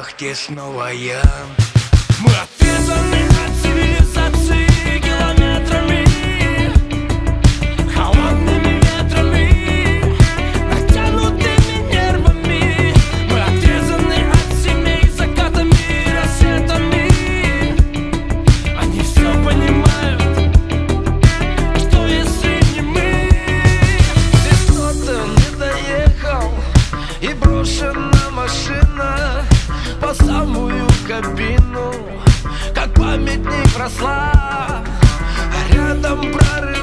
вахте снова я. Мы отрезаны от цивилизации километрами, холодными ветрами, натянутыми нервами. Мы отрезаны от семей закатами и рассветами. Они все понимают, что если не мы, здесь кто-то не доехал и брошена машина по самую кабину, как памятник росла, а рядом прорыв.